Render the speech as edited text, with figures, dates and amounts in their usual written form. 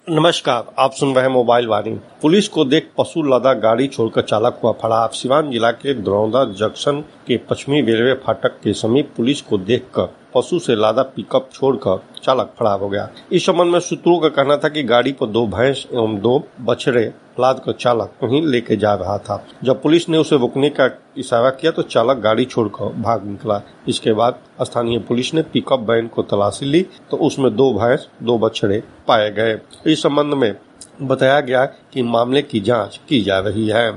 नमस्कार, आप सुन रहे हैं मोबाइल वाणी। पुलिस को देख पशु लदा गाड़ी छोड़कर चालक हुआ फरार। सिवान जिला के दरौंदा जंक्शन के पश्चिमी रेलवे फाटक के समीप पुलिस को देखकर पशु से लादा पिकअप छोड़कर चालक फरार हो गया। इस संबंध में सूत्रों का कहना था कि गाड़ी पर 2 भैंस एवं 2 बछड़े लाद कर चालक वहीं लेके जा रहा था। जब पुलिस ने उसे रोकने का इशारा किया तो चालक गाड़ी छोड़कर भाग निकला। इसके बाद स्थानीय पुलिस ने पिकअप वैन को तलाशी ली तो उसमें 2 भैंस 2 बछड़े पाए गए। इस संबंध में बताया गया कि मामले की जांच की जा रही है।